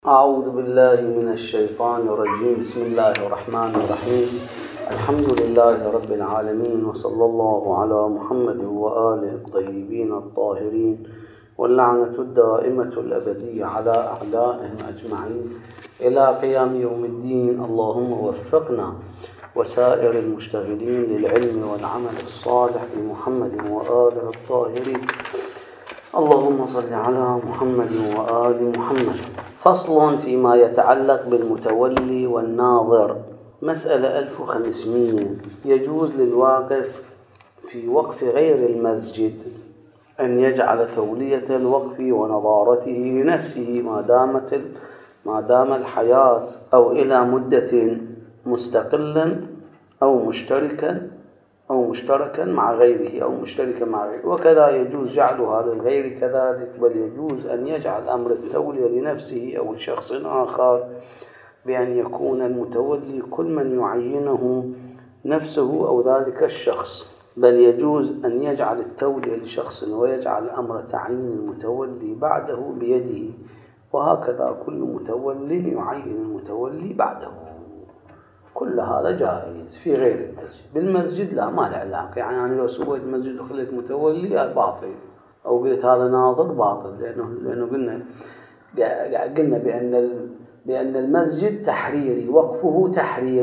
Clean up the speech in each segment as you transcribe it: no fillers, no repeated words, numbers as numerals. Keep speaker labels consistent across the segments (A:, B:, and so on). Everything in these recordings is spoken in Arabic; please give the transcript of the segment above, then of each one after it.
A: أعوذ بالله من الشيطان الرجيم. بسم الله الرحمن الرحيم. الحمد لله رب العالمين، وصلى الله على محمد وآله الطيبين الطاهرين، واللعنة الدائمة الأبدية على أعدائهم أجمعين إلى قيام يوم الدين. اللهم وفقنا وسائر المشتغلين للعلم والعمل الصالح بمحمد وآله الطاهرين. اللهم صل على محمد وآل محمد. فصل فيما يتعلق بالمتولي والناظر. مسألة 1500. يجوز للواقف في وقف غير المسجد أن يجعل تولية الوقف ونظارته لنفسه ما دام الحياة أو إلى مدة مستقلا أو مشتركا مع غيره وكذا يجوز جعلها للغير كذلك، بل يجوز أن يجعل أمر التولية لنفسه أو لشخص آخر بأن يكون المتولي كل من يعينه نفسه أو ذلك الشخص، بل يجوز أن يجعل التولية لشخص ويجعل أمر تعيين المتولي بعده بيده، وهكذا كل متولي يعين المتولي بعده. كل هذا جائز في غير المسجد. بالمسجد لا، ما له علاقة. يعني أنا لو سويت مسجد وخليت متولي باطل، أو قلت هذا ناظر باطل، لأنه قلنا بأن المسجد تحريري، وقفه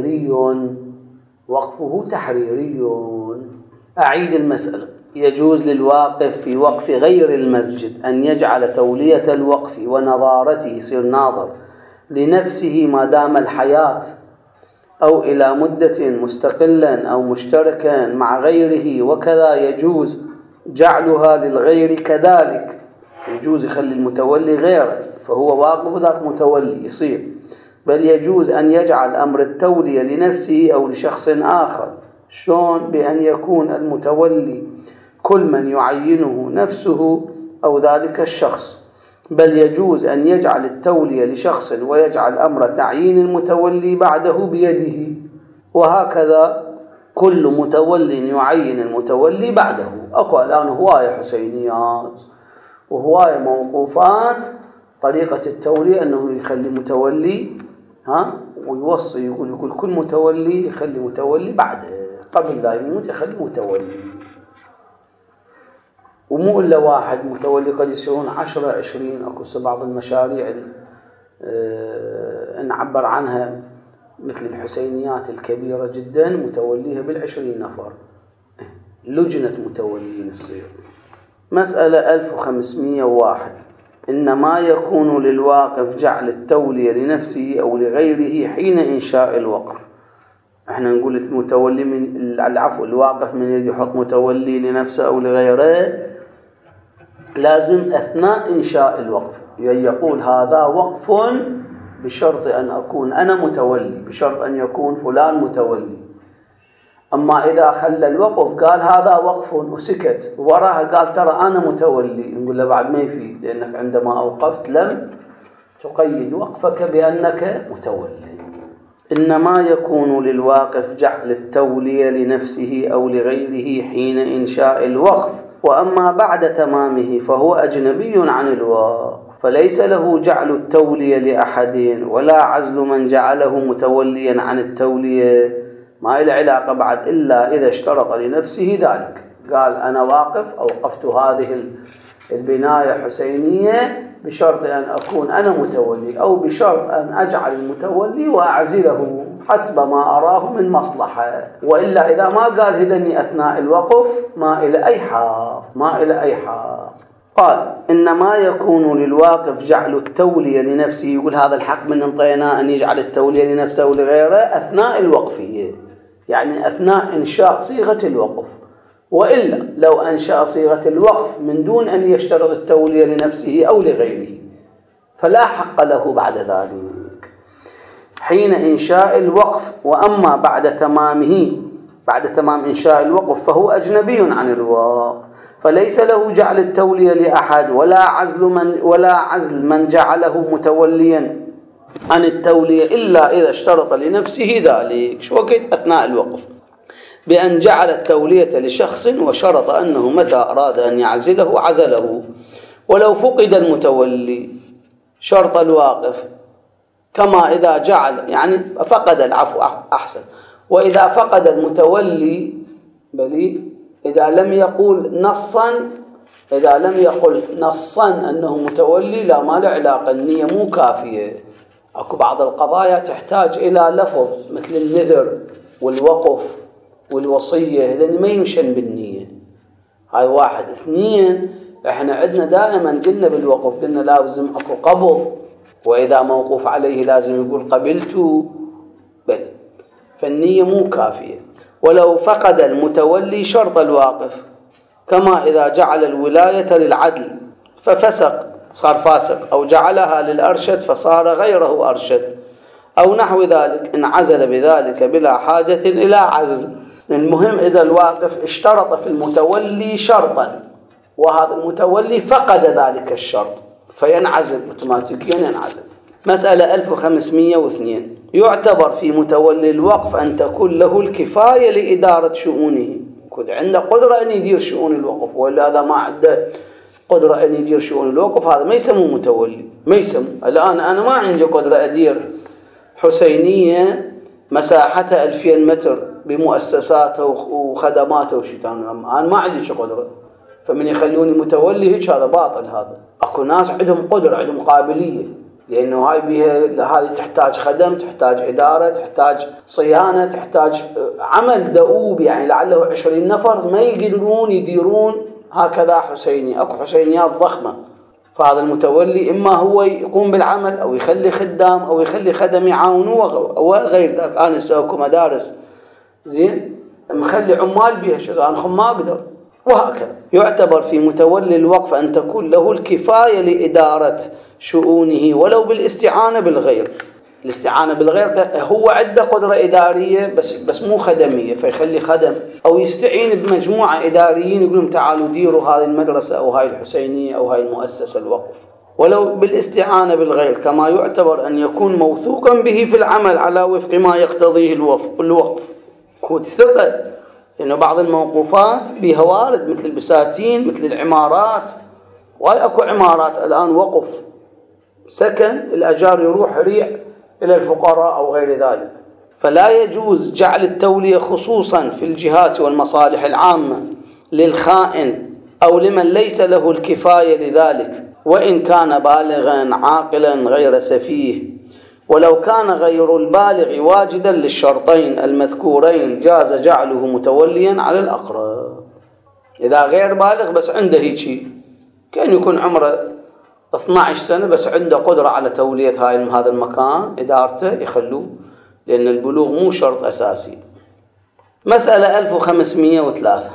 A: تحريري. أعيد المسألة. يجوز للواقف في وقف غير المسجد أن يجعل تولية الوقف ونظارته، يصير ناظر لنفسه ما دام الحياة أو إلى مدة مستقلا أو مشتركا مع غيره، وكذا يجوز جعلها للغير كذلك. يجوز يخلي المتولي غيره فهو واقف ذاك متولي يصير، بل يجوز أن يجعل أمر التولية لنفسه أو لشخص آخر. شلون؟ بأن يكون المتولي كل من يعينه نفسه أو ذلك الشخص، بل يجوز أن يجعل التولية لشخص ويجعل أمر تعيين المتولي بعده بيده، وهكذا كل متولي يعين المتولي بعده. أكو الآن هواية حسينيات وهواية موقوفات طريقة التولية أنه يخلي متولي ويوصي يقول كل متولي يخلي متولي بعده، قبل لا يموت يخلي متولي. ومو إلا واحد متولي، قد يصيرون 10 20. أكو بعض المشاريع نعبر عنها مثل الحسينيات الكبيرة جدا متوليها 20 نفر، لجنة متولين الصير. مسألة 1501. إنما يكون للواقف جعل التولية لنفسه أو لغيره حين إنشاء الوقف. احنا نقول المتولي الواقف من يحط متولي لنفسه أو لغيره، لازم أثناء إنشاء الوقف يقول هذا وقف بشرط أن أكون أنا متولي، بشرط أن يكون فلان متولي. أما إذا خلى الوقف قال هذا وقف وسكت، وراها قال ترى أنا متولي، نقول له بعد ما يفيد، لأنك عندما أوقفت لم تقيد وقفك بأنك متولي. إنما يكون للواقف جعل التولية لنفسه أو لغيره حين إنشاء الوقف، وأما بعد تمامه فهو أجنبي عن الوقف، فليس له جعل التولية لأحد ولا عزل من جعله متوليا عن التولية، ما إلى علاقة بعد إلا إذا اشترط لنفسه ذلك. قال أنا واقف أوقفت هذه البناية حسينية بشرط أن أكون أنا متولي، أو بشرط أن أجعل المتولي وأعزله حسب ما أراه من مصلحة، وإلا إذا ما قال هذني أثناء الوقف ما إلى أي حق. قال إنما يكون للواقف جعل التولية لنفسه، يقول هذا الحق من انطيناه أن يجعل التولية لنفسه ولغيره أثناء الوقفية، يعني أثناء إنشاء صيغة الوقف، وإلا لو أنشأ صيغة الوقف من دون أن يشترط التولية لنفسه أو لغيره فلا حق له بعد ذلك حين إنشاء الوقف. وأما بعد تمام إنشاء الوقف فهو أجنبي عن الوقف، فليس له جعل التولية لأحد ولا عزل من جعله متوليا عن التولية إلا إذا اشترط لنفسه ذلك. شو وقت؟ أثناء الوقف، بأن جعل التولية لشخص وشرط أنه متى أراد أن يعزله عزله. ولو فقد المتولي شرط الواقف كما إذا جعل يعني فقد العفو أحسن. وإذا فقد المتولي بل إذا لم يقول نصا أنه متولي لا ما له علاقة، النية مو كافية. أكو بعض القضايا تحتاج إلى لفظ مثل النذر والوقف والوصية، لأن ما ينشن بالنية. هاي واحد. اثنين، احنا عندنا دائما قلنا بالوقف قلنا لازم أكو قبض، وإذا موقوف عليه لازم يقول قبلت بل، فالنية مو كافية. ولو فقد المتولي شرط الواقف كما إذا جعل الولاية للعدل ففسق صار فاسق، أو جعلها للأرشد فصار غيره أرشد، أو نحو ذلك إن عزل بذلك بلا حاجة إلى عزل. المهم إذا الواقف اشترط في المتولي شرطا وهذا المتولي فقد ذلك الشرط فينعزل اوتوماتيكيا ينعزل. مسألة 1502 يعتبر في متولي الوقف أن تكون له الكفاية لإدارة شؤونه، يكون عنده قدرة أن يدير شؤون الوقف، ولا هذا ما عنده قدرة أن يدير شؤون الوقف هذا ما يسموه متولي. ما يسموه. الآن أنا ما عندي قدرة أدير حسينية مساحتها 2000 متر بمؤسساتها وخدماتها وشيء، أنا ما عندي قدرة، فمن يخلوني متولي هيك هذا باطل. هذا أكو ناس عندهم قدرة عندهم قابلية، لأنه هاي بيها هذه تحتاج خدم، تحتاج إدارة، تحتاج صيانة، تحتاج عمل دؤوب، يعني لعله 20 نفر ما يقدرون يديرون هكذا حسيني. أكو حسينيات ضخمة، فهذا المتولي إما هو يقوم بالعمل أو يخلي خدام أو يخلي خدم يعاونوه أو غير ذلك. أنا أسوي مدارس زين مخلي عمال بيها شغل أنا ما أقدر، وهكذا. يعتبر في متولي الوقف أن تكون له الكفاية لإدارة شؤونه ولو بالاستعانة بالغير. الاستعانة بالغير هو عنده قدرة إدارية بس مو خدمية، فيخلي خدم أو يستعين بمجموعة إداريين يقولون تعالوا ديروا هذه المدرسة أو هاي الحسينية أو هاي المؤسسة الوقف، ولو بالاستعانة بالغير. كما يعتبر أن يكون موثوقا به في العمل على وفق ما يقتضيه الوقف. كود ثقة، لأنه بعض الموقوفات بها وارد مثل البساتين مثل العمارات، وهي أكو عمارات الآن وقف سكن الأجار يروح ريع إلى الفقراء أو غير ذلك. فلا يجوز جعل التولية خصوصا في الجهات والمصالح العامة للخائن أو لمن ليس له الكفاية لذلك، وإن كان بالغا عاقلا غير سفيه. ولو كان غير البالغ واجدا للشرطين المذكورين جاز جعله متوليا على الأقرب. إذا غير بالغ بس عنده هيك كان يكون عمره 12 سنة بس عنده قدرة على تولية هذا المكان إدارته يخلوه، لأن البلوغ مو شرط أساسي. مسألة 1503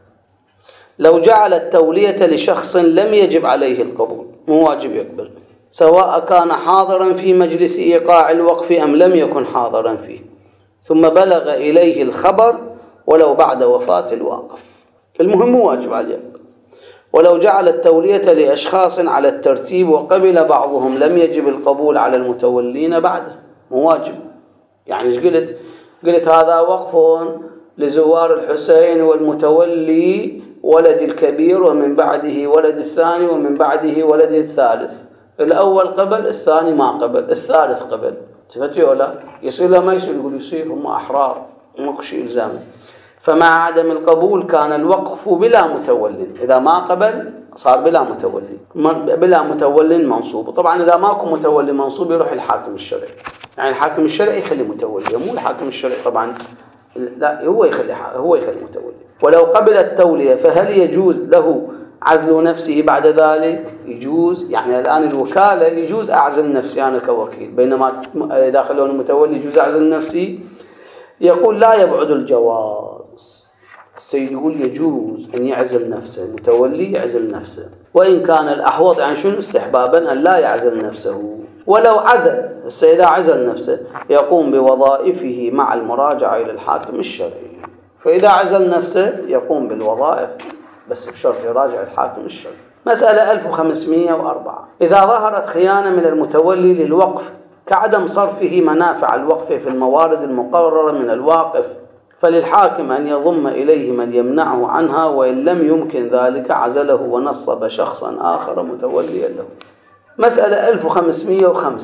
A: لو جعل التولية لشخص لم يجب عليه القبول، مو واجب يقبل، سواء كان حاضرا في مجلس إيقاع الوقف أم لم يكن حاضرا فيه، ثم بلغ إليه الخبر ولو بعد وفاة الواقف، المهم واجب عليه. ولو جعل التولية لأشخاص على الترتيب وقبل بعضهم لم يجب القبول على المتولين بعده، مو واجب. يعني ايش قلت هذا وقف لزوار الحسين والمتولي ولد الكبير ومن بعده ولد الثاني ومن بعده ولد الثالث، الأول قبل الثاني ما قبل الثالث قبل، تفتي ولا يصير لا ما يصير؟ يقول يصير، هم أحرار ماكو شيء إلزامي. فمع عدم القبول كان الوقف بلا متولي، إذا ما قبل صار بلا متولي، بلا متولي منصوب. طبعا إذا ماكو متولي منصوب يروح الحاكم الشرعي، يعني الحاكم الشرعي يخلي متولي، مو الحاكم الشرعي طبعا، لا هو يخلي متولي. ولو قبل التولية فهل يجوز له عزل نفسه بعد ذلك؟ يجوز. يعني الآن الوكالة يجوز أعزل نفسي أنا كوكيل، بينما إذا خلوني متولي يجوز أعزل نفسي. يقول لا يبعد الجواز، السيد يقول يجوز أن يعزل نفسه، المتولي يعزل نفسه، وإن كان الأحوط يعني شنو استحبابا أن لا يعزل نفسه. ولو عزل السيد عزل نفسه يقوم بوظائفه مع المراجعة إلى الحاكم الشرعي. فإذا عزل نفسه يقوم بالوظائف بس بشرط يراجع الحاكم الشرعي. مسألة 1504 إذا ظهرت خيانة من المتولي للوقف كعدم صرفه منافع الوقف في الموارد المقررة من الواقف، فللحاكم أن يضم إليه من يمنعه عنها، وإن لم يمكن ذلك عزله ونصب شخصا آخر متوليا له. مسألة 1505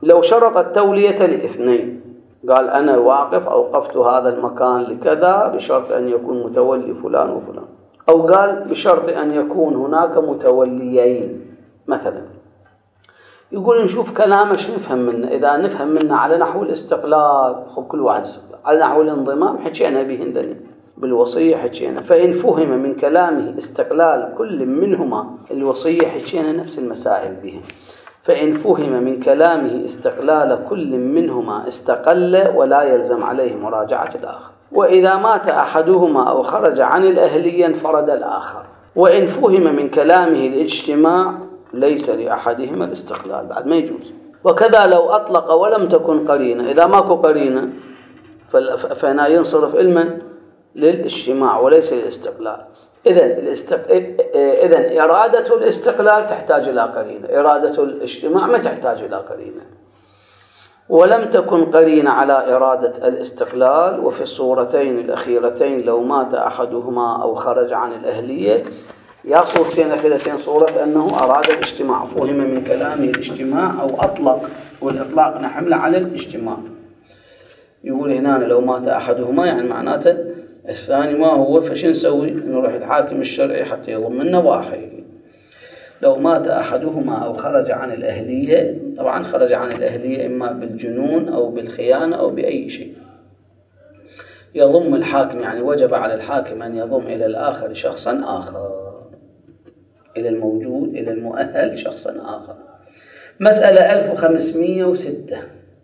A: لو شرط التولية لاثنين، قال أنا واقف أوقفت هذا المكان لكذا بشرط أن يكون متولي فلان وفلان، أو قال بشرط أن يكون هناك متوليين مثلا، يقول نشوف كلامش نفهم منه. إذا نفهم منه على نحو الاستقلال خب كل واحد استقلال، على نحو الانضمام حكينا بهن بالوصية حكينا. فإن فهم من كلامه استقلال كل منهما، الوصية حكينا نفس المسائل بهم. فإن فهم من كلامه استقلال كل منهما استقل ولا يلزم عليه مراجعة الآخر. وإذا مات أحدهما أو خرج عن الأهلية انفرد الآخر. وإن فهم من كلامه الاجتماع ليس لأحدهما الاستقلال، بعد ما يجوز. وكذا لو أطلق ولم تكن قرينة، إذا ماكو قرينة فهنا ينصرف علما للاجتماع وليس للاستقلال. إذن إرادة الاستقلال تحتاج إلى قرينة، إرادة الاجتماع ما تحتاج إلى قرينة. ولم تكن قرينة على إرادة الاستقلال. وفي الصورتين الأخيرتين لو مات أحدهما أو خرج عن الأهلية، يا صورتين أخيرتين صورة أنه أراد الاجتماع، فهم من كلامه الاجتماع أو أطلق، والإطلاق نحمل على الاجتماع. يقول هنا لو مات أحدهما يعني معناته الثاني ما هو، فش نسوي؟ نروح الحاكم الشرعي حتى يضم النواحي. لو مات أحدهما أو خرج عن الأهلية، طبعا خرج عن الأهلية إما بالجنون أو بالخيانة أو بأي شيء، يضم الحاكم يعني وجب على الحاكم أن يضم إلى الآخر شخصا آخر، إلى الموجود إلى المؤهل شخصا آخر. مسألة 1506.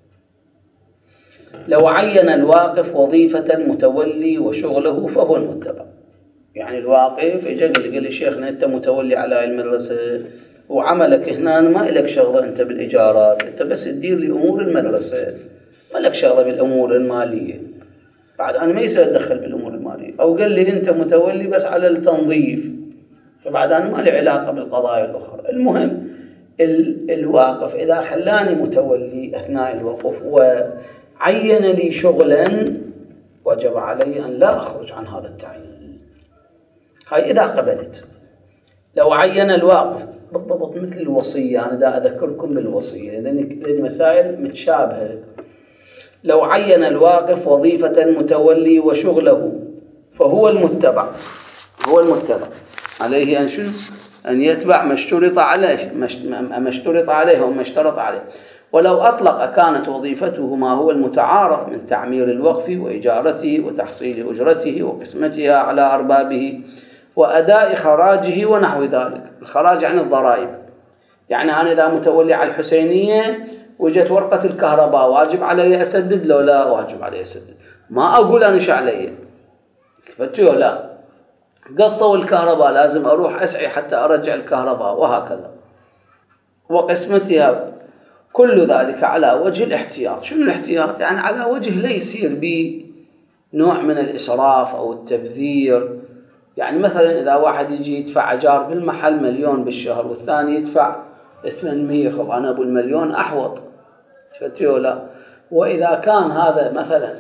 A: لو عين الواقف وظيفة المتولي وشغله فهو المتبع. يعني الواقف إجا قال لي شيخنا أنت متولي على المدرسة وعملك هنا ما لك شغلة أنت بالإيجارات، أنت بس تدير لي أمور المدرسة، ما لك شغلة بالأمور المالية. بعد أنا ما يصير أتدخل بالأمور المالية. أو قال لي أنت متولي بس على التنظيف، فبعد أنا ما لي علاقة بالقضايا الأخرى. المهم الواقف إذا خلاني متولي أثناء الوقوف وعين لي شغلا وجب علي أن لا أخرج عن هذا التعيين. هاي إذا قبلت. لو عين الواقف بالضبط مثل الوصية، أنا دا أذكركم بالوصية لأن مسائل متشابهة. لو عين الواقف وظيفة المتولي وشغله فهو المتبع، هو المتبع عليه أن شنو؟ أن يتبع ما اشترط عليه، ما اشترط عليه وما اشترط عليه. ولو أطلق كانت وظيفته ما هو المتعارف من تعمير الوقف وإجارته وتحصيل أجرته وقسمتها على أربابه وأداء خراجه ونحو ذلك. الخراج عن الضرائب، يعني أنا إذا متولي على الحسينية وجت ورقة الكهرباء واجب علي أسدد لو لا واجب علي أسدد، ما أقول أنا شو علي فتيو لا، قصوا الكهرباء لازم أروح أسعي حتى أرجع الكهرباء وهكذا. وقسمتها كل ذلك على وجه الاحتياط. شنو الاحتياط؟ يعني على وجه لا يصير بنوع من الإسراف أو التبذير. يعني مثلا إذا واحد يجي يدفع أجار بالمحل 1,000,000 بالشهر والثاني يدفع 800، خب أنا أبو 1,000,000 أحوط فتيو لا. وإذا كان هذا مثلا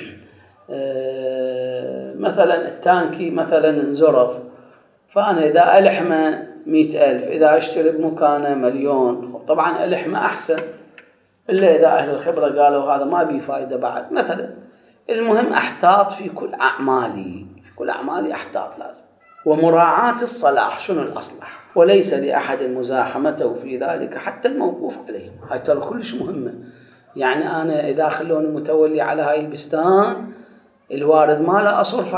A: مثلا التانكي مثلا انزرف، فأنا إذا ألحمه 100,000، إذا أشتري بمكانه 1,000,000، طبعا ألحمه أحسن، إلا إذا أهل الخبرة قالوا هذا ما بيه فائدة بعد مثلا. المهم أحتاط في كل أعمالي، في كل أعمالي أحتاط لازم. ومراعاة الصلاح، شنو الأصلح؟ وليس لأحد مزاحمته في ذلك حتى الموقوف عليه. هاي ترى كلش مهمة. يعني أنا إذا خلوني متولي على هاي البستان، الوارد ما لا أصرف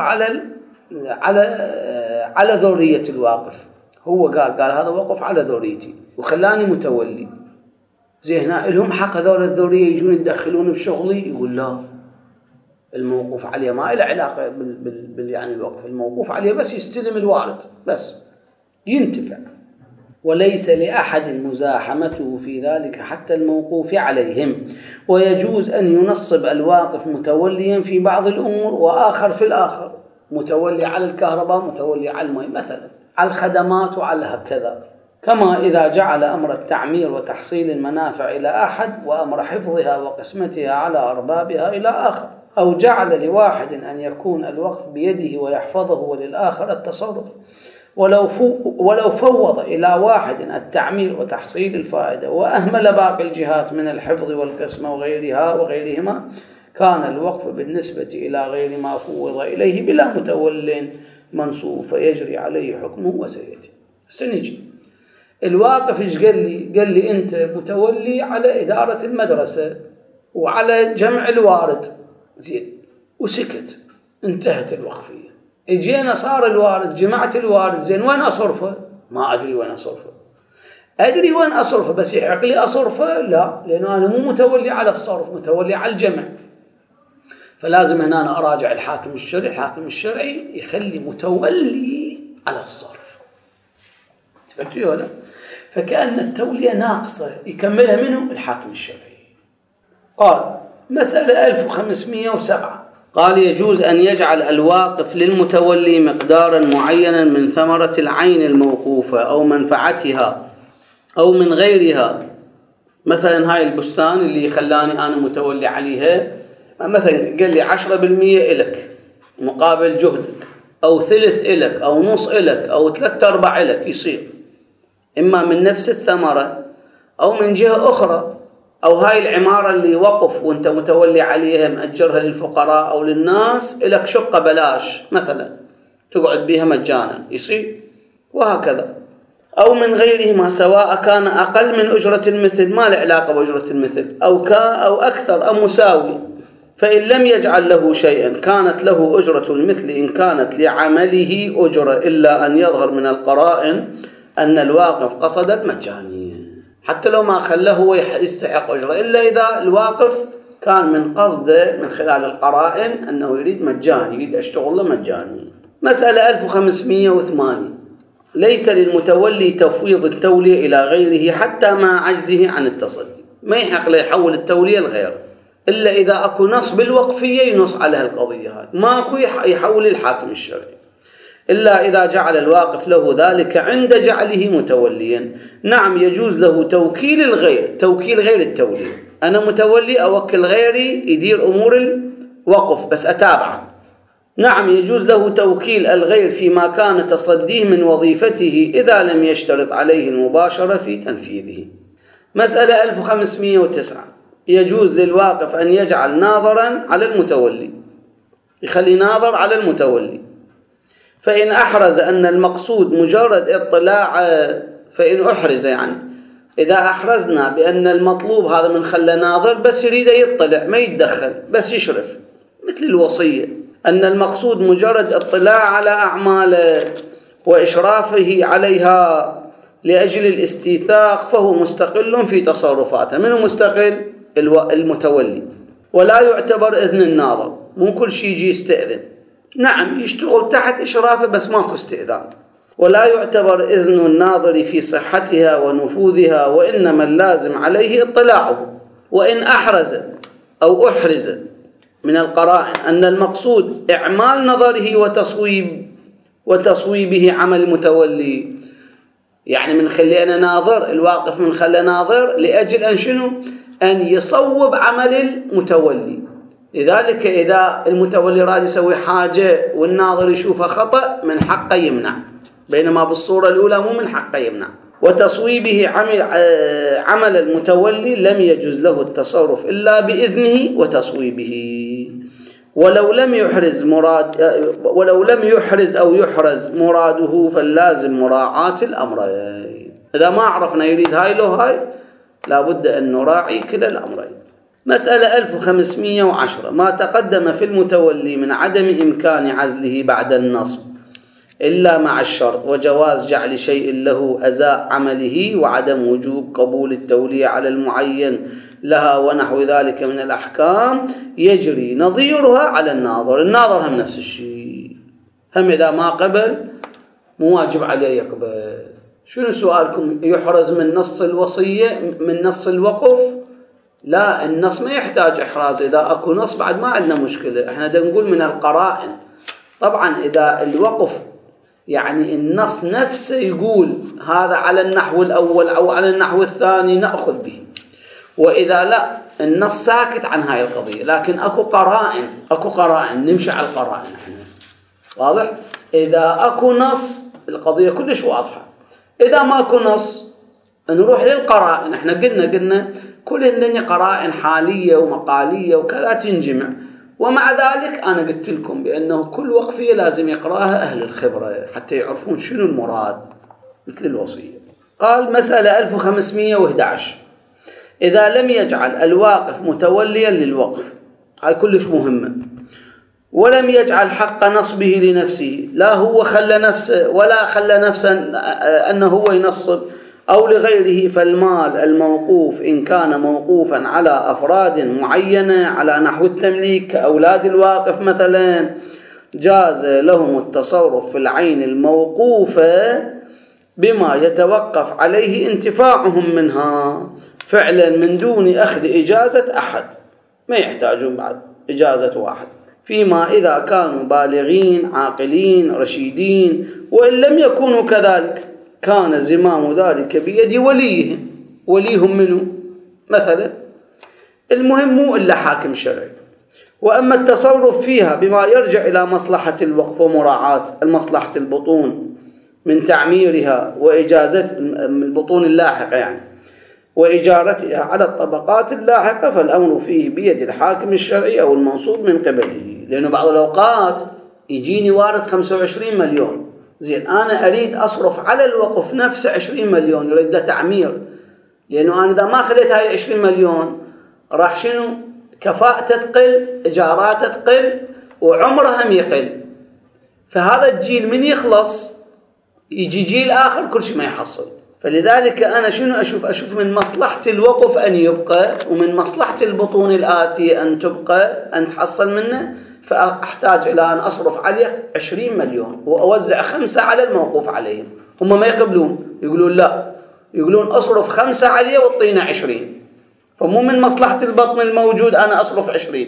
A: على ذرية الواقف. هو قال هذا وقف على ذريتي وخلاني متولي، زي هنا لهم حق هذول الذرية يجون يدخلون بشغلي؟ يقول لا، الموقوف عليه ما له علاقة يعني الوقف، الموقوف عليه بس يستلم الوارد بس ينتفع. وليس لأحد مزاحمته في ذلك حتى الموقوف عليهم. ويجوز أن ينصب الواقف متوليا في بعض الأمور وآخر في الآخر، متولي على الكهرباء متولي على الماء مثلا، على الخدمات وعلى هكذا. كما إذا جعل أمر التعمير وتحصيل المنافع إلى أحد وأمر حفظها وقسمتها على أربابها إلى آخر، أو جعل لواحد أن يكون الوقف بيده ويحفظه وللآخر التصرف، ولو فوض إلى واحد التعمير وتحصيل الفائدة وأهمل باقي الجهات من الحفظ والقسمة وغيرهما كان الوقف بالنسبة إلى غير ما فوض إليه بلا متول منصوب فيجري عليه حكمه وسيأتي. سنجي الواقف إيش قال لي أنت متولي على إدارة المدرسة وعلى جمع الوارد، زين، وسكت، انتهت الوقفية. اجينا صار الوارد، جمعت الوارد، زين، وين أصرفه؟ ما أدري وين أصرفه. أدري وين أصرفه بس يحق لي أصرفه؟ لا، لأنه أنا مو متولي على الصرف، متولي على الجمع. فلازم هنا أنا أراجع الحاكم الشرعي. الحاكم الشرعي يخلي متولي على الصرف. تفكروا ولا؟ فكأن التولية ناقصة، يكملها منه الحاكم الشرعي. قال مسألة 1507، قال يجوز أن يجعل الواقف للمتولي مقدارا معينا من ثمرة العين الموقوفة أو منفعتها أو من غيرها. مثلا هاي البستان اللي خلاني أنا متولي عليها، مثلا قال لي 10% إلك مقابل جهدك، أو ثلث إلك، أو نص إلك، أو 3/4 إلك، يصير إما من نفس الثمرة أو من جهة أخرى. أو هاي العمارة اللي وقف وانت متولي عليها مأجرها للفقراء أو للناس، إلك شقة بلاش مثلا تقعد بيها مجانا، يصير، وهكذا. أو من غيرهما سواء كان أقل من أجرة المثل، ما له علاقة بأجرة المثل، أو أكثر أو مساوي. فإن لم يجعل له شيئا كانت له أجرة المثل إن كانت لعمله أجرة، إلا أن يظهر من القرائن أن الواقف قصد المجانية، حتى لو ما خلاه هو يستحق أجرة، إلا إذا الواقف كان من قصده من خلال القرائن أنه يريد مجاني، يريد أشتغل له مجاني. مسألة 1508، ليس للمتولي تفويض التولية إلى غيره حتى مع عجزه عن التصدي. ما يحق له يحول التولية لغيره إلا إذا أكو نص بالوقفية ينص عليها القضية هذه، ما أكو يحول الحاكم الشرعي، إلا إذا جعل الواقف له ذلك عند جعله متوليا. نعم يجوز له توكيل الغير، توكيل غير التولية. أنا متولي أوكل غيري يدير أمور الوقف بس أتابعه. نعم يجوز له توكيل الغير فيما كان تصديه من وظيفته إذا لم يشترط عليه المباشرة في تنفيذه. مسألة 1509، يجوز للواقف أن يجعل ناظرا على المتولي، يخلي ناظر على المتولي. فإن أحرز أن المقصود مجرد اطلاع، فإن أحرز يعني إذا أحرزنا بأن المطلوب هذا من خلى ناظر بس يريد يطلع ما يتدخل بس يشرف، مثل الوصية، أن المقصود مجرد اطلاع على أعماله وإشرافه عليها لأجل الاستيثاق، فهو مستقل في تصرفاته. منه مستقل؟ المتولي. ولا يعتبر إذن الناظر، مو كل شيء يجي يستأذن. نعم يشتغل تحت إشرافه بس ماكو استئذان. ولا يعتبر إذن الناظر في صحتها ونفوذها، وإنما اللازم عليه اطلاعه. وإن أحرز أو أحرز من القرائن أن المقصود إعمال نظره وتصويبه عمل المتولي، يعني من خلي أنا ناظر، الواقف من خلي ناظر لأجل أن شنو؟ أن يصوب عمل المتولي. لذلك إذا المتولي راد يسوي حاجة والناظر يشوفها خطأ من حقه يمنع، بينما بالصورة الأولى مو من حقه يمنع. وتصويبه عمل المتولي لم يجوز له التصرف إلا بإذنه وتصويبه. ولو لم يحرز أو يحرز مراده فاللازم مراعاة الأمرين. إذا ما عرفنا يريد هاي لو هاي لابد أن نراعي كلا الأمرين. مسألة 1510، ما تقدم في المتولي من عدم إمكان عزله بعد النصب إلا مع الشرط وجواز جعل شيء له أزاء عمله وعدم وجوب قبول التولية على المعين لها ونحو ذلك من الأحكام، يجري نظيرها على الناظر. الناظر هم نفس الشيء، هم إذا ما قبل مو واجب عليه يقبل. شنو سؤالكم؟ يحرز من نص الوصية من نص الوقف؟ لا، النص ما يحتاج إحراز. إذا أكو نص بعد ما عندنا مشكلة، احنا دا نقول من القرائن. طبعا إذا الوقف يعني النص نفسه يقول هذا على النحو الأول أو على النحو الثاني نأخذ به، وإذا لا النص ساكت عن هاي القضية. لكن أكو قرائن نمشي على القرائن احنا، واضح؟ إذا أكو نص القضية كلش واضحة. إذا ماكو نص نروح للقرائن. احنا قلنا كل هذني قرائن حالية ومقالية وكذا تنجمع، ومع ذلك أنا قلت لكم بأنه كل وقفية لازم يقرأها أهل الخبرة حتى يعرفون شنو المراد، مثل الوصية. قال مسألة 1511: إذا لم يجعل الواقف متوليا للوقف، هاي كلش مهمة، ولم يجعل حق نصبه لنفسه، لا هو خلى نفسه ولا خلى نفسه أنه هو ينصب أو لغيره، فالمال الموقوف إن كان موقوفا على أفراد معينة على نحو التمليك كأولاد الواقف مثلا، جاز لهم التصرف في العين الموقوفة بما يتوقف عليه انتفاعهم منها فعلا من دون أخذ إجازة أحد، ما يحتاجون بعد إجازة واحد، فيما إذا كانوا بالغين عاقلين رشيدين، وإن لم يكونوا كذلك كان زمام ذلك بيد وليهم منه مثلا. المهم مو إلا حاكم شرعي. وأما التصرف فيها بما يرجع إلى مصلحة الوقف ومراعاة المصلحة البطون من تعميرها وإجازة البطون اللاحقة يعني وإجارتها على الطبقات اللاحقة، فالأمر فيه بيد الحاكم الشرعي أو المنصوب من قبله. لأنه بعض الأوقات يجيني وارد 25 مليون، زين أنا أريد أصرف على الوقف نفسه 20 مليون، يريد ده تعمير، لأنه أنا إذا ما خليت هاي 20 مليون راح شنو كفاءته تقل، إجاراته تقل، وعمرها يقل، فهذا الجيل من يخلص يجي جيل آخر كل شيء ما يحصل. فلذلك أنا شنو أشوف من مصلحة الوقف أن يبقى، ومن مصلحة البطون الآتية أن تبقى أن تحصل منه، فأحتاج إلى أن أصرف عليه 20 مليون وأوزع 5 على الموقوف عليهم. هم ما يقبلون، يقولون لا، يقولون أصرف 5 عليه وطينا 20، فمو من مصلحة البطن الموجود أنا أصرف 20.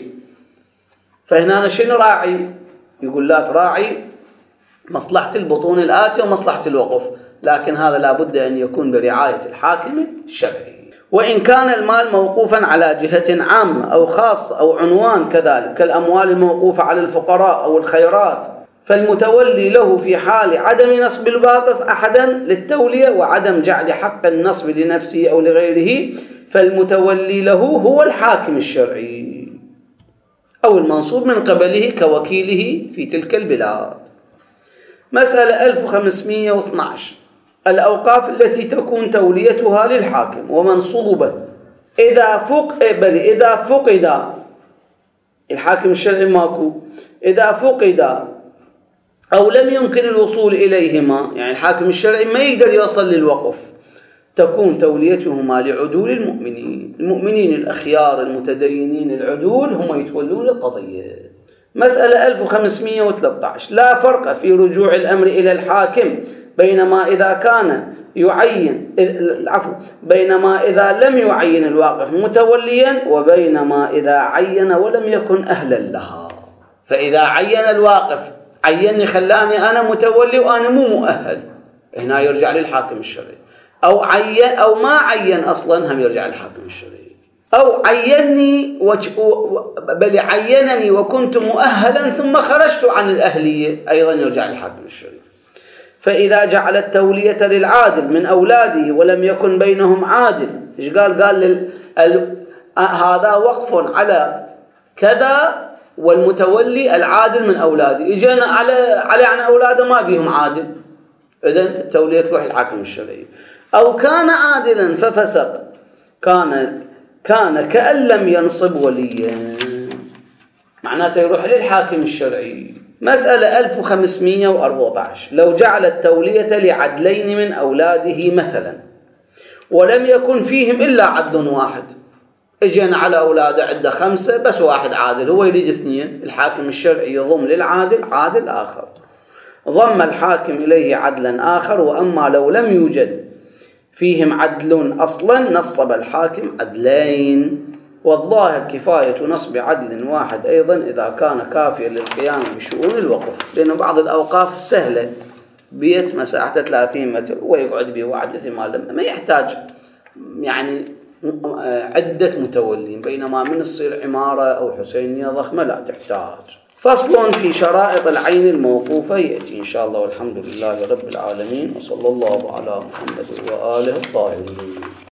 A: فهنا أنا شنو راعي؟ يقول لا تراعي مصلحة البطون الآتية ومصلحة الوقف، لكن هذا لابد أن يكون برعاية الحاكم الشرعي. وإن كان المال موقوفا على جهة عامة أو خاصة أو عنوان كذلك كالأموال الموقوفة على الفقراء أو الخيرات، فالمتولي له في حال عدم نصب الواقف أحدا للتولية وعدم جعل حق النصب لنفسه أو لغيره، فالمتولي له هو الحاكم الشرعي أو المنصوب من قبله كوكيله في تلك البلاد. مسألة 1512: الأوقاف التي تكون توليتها للحاكم ومنصوبة إذا فقد الحاكم الشرعي ماكو، إذا فقد أو لم يمكن الوصول إليهما، يعني الحاكم الشرعي ما يقدر يوصل للوقف، تكون توليتهما لعدول المؤمنين الأخيار المتدينين العدول، هم يتولون القضية. مسألة 1513: لا فرق في رجوع الأمر إلى الحاكم بينما إذا لم يعين الواقف متوليا وبينما إذا عين ولم يكن أهلا لها. فإذا عين الواقف عيني خلاني أنا متولي وأنا مو مؤهل، هنا يرجع للحاكم الشرعي، أو ما عين أصلا هم يرجع للحاكم الشرعي، أو عينني بل عينني وكنت مؤهلا ثم خرجت عن الأهلية، أيضا يرجع للحاكم الشرعي. فإذا جعل التولية للعادل من أولاده ولم يكن بينهم عادل، إيش قال هذا وقف على كذا والمتولي العادل من أولاده، إجانا على عن أولاده ما بيهم عادل، إذن التولية تروح للحاكم الشرعي. أو كان عادلا ففسق، كان كأن لم ينصب وليا، معناته يروح للحاكم الشرعي. مسألة 1514: لو جعل التولية لعدلين من أولاده مثلا ولم يكن فيهم إلا عدل واحد، اجينا على أولاده عنده 5 بس واحد عادل، هو يريد 2، الحاكم الشرعي يضم للعادل عادل آخر، ضم الحاكم إليه عدلا آخر. وأما لو لم يوجد فيهم عدل أصلا نصب الحاكم عدلين، والظاهر كفاية نصب عدل واحد أيضا إذا كان كافيا للقيام بشؤون الوقف، لأن بعض الأوقاف سهلة، بيت مساحته 30 متر ويقعد به واحد مثل ما يحتاج يعني عدة متولين، بينما من تصير عمارة أو حسينية ضخمة لا تحتاج. فصل في شرائط العين الموقوفة يأتي إن شاء الله، والحمد لله رب العالمين، وصلى الله على محمد وآله الطاهرين.